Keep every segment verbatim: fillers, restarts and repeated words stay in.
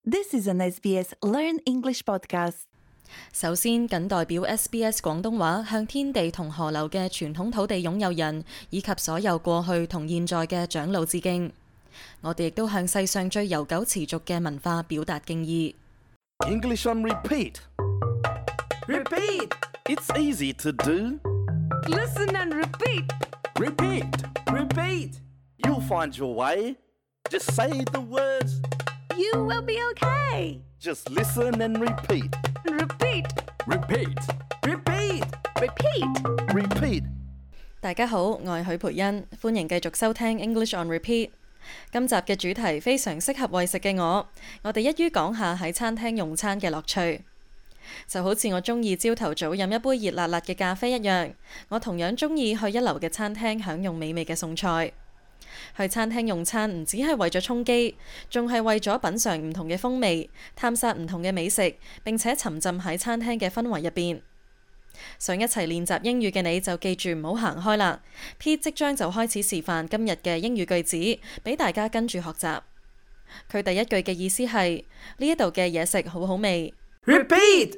This is an S B S Learn English podcast. 首先，謹代表 S B S 廣東話向天地同河流嘅傳統土地擁有人，以及所有過去同現在嘅長老致敬。我哋亦都向世上最悠久持續嘅文化表達敬意。 English on repeat. Repeat! It's easy to do. Listen and repeat! Repeat. Repeat! You'll find your way. Just say the words. You will be okay. Just listen and repeat. Repeat! Repeat. Repeat! Repeat. Repeat. 大家好，我係許培恩，歡迎繼續收聽 English on Repeat。今集嘅主題非常適合為食嘅我，我哋一於講下喺餐廳用餐嘅樂趣。就好似我中意朝頭早飲一杯熱辣辣嘅咖啡一樣，我同樣中意去一流嘅餐廳享用美味嘅餸菜。去餐廳用餐唔只係為咗充飢，仲係為咗品嚐唔同嘅風味，探索唔同嘅美食，並且沉浸喺餐廳嘅氛圍入邊。想一齊練習英語嘅你就記住唔好行開啦。Pete 即將就開始示範今日嘅英語句子，俾大家跟住學習。佢第一句嘅意思係呢一度嘅嘢食好好味。 Repeat!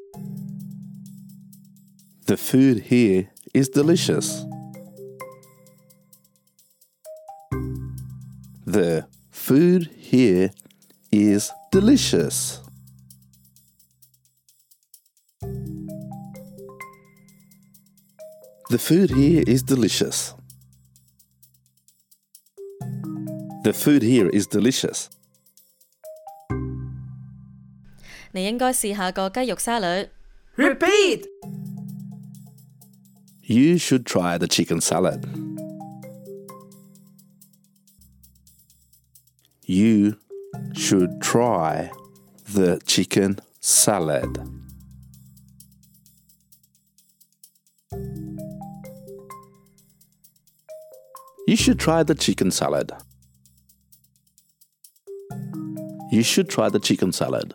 The food here is delicious. The food here is delicious. The food here is delicious. The food here is delicious. 你應該試下個雞肉沙律。 Repeat! You should try the chicken salad. You should try the chicken salad. You should try the chicken salad. You should try the chicken salad.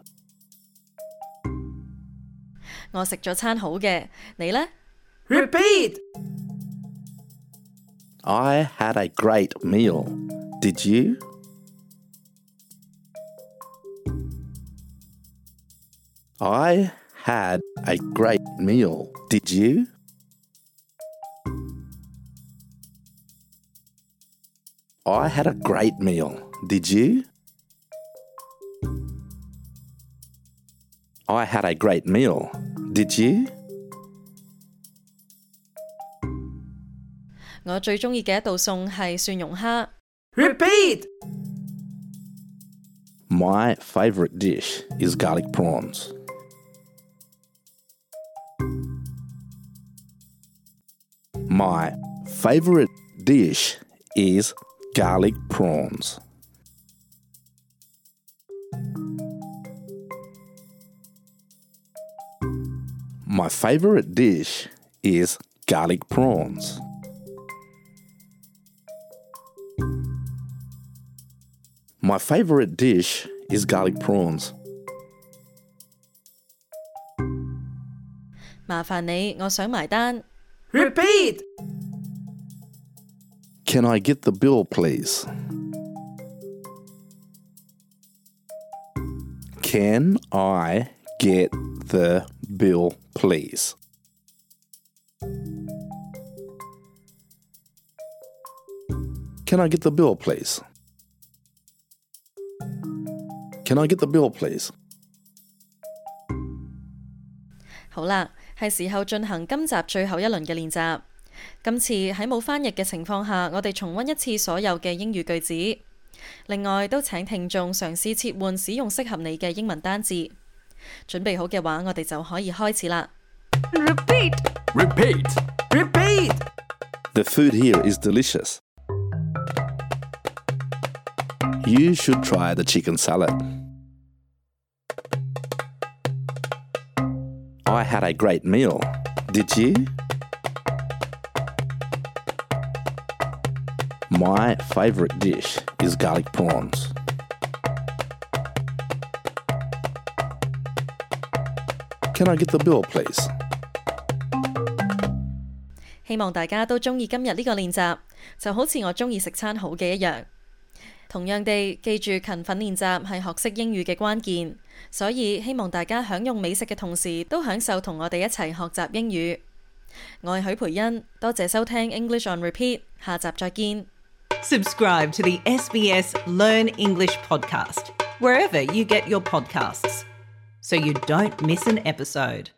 我食咗餐好嘅，你呢？ Repeat! I had a great meal. Did you? I had a great meal. Did you? I had a great meal. Did you? I had a great meal. Did you? 我最中意嘅一道餸係蒜蓉蝦。 Repeat! My favorite dish is garlic prawns. My favorite dish is garlic prawns. My favorite dish is garlic prawns. My favorite dish is garlic prawns. 麻煩你，我想埋單。 Repeat! Can I get the bill, please? Can I get the bill, please? Can I get the bill, please? Can I get the bill, please? 好啦，係時候進行今集最後一輪嘅練習。今次喺冇翻譯嘅情況下，我哋重溫一次所有嘅英語句子。另外，都請聽眾嘗試切換使用適合你嘅英文單字。準備好嘅話，我哋就可以開始啦。 Repeat! Repeat. Repeat! The food here is delicious. You should try the chicken salad. I had a great meal. Did you? My favorite dish is garlic prawns. Can I get the bill, please? 希望大家都中意今日呢個練習，就好似我中意食餐好嘅一樣。 同樣地，記住勤奮練習係學識英語嘅關鍵，所以希望大家享用美食嘅同時，都享受同我哋一齊學習英語。我係許培恩，多謝收聽 English on Repeat， 下集再見。 Subscribe to the S B S Learn English podcast wherever you get your podcasts so you don't miss an episode.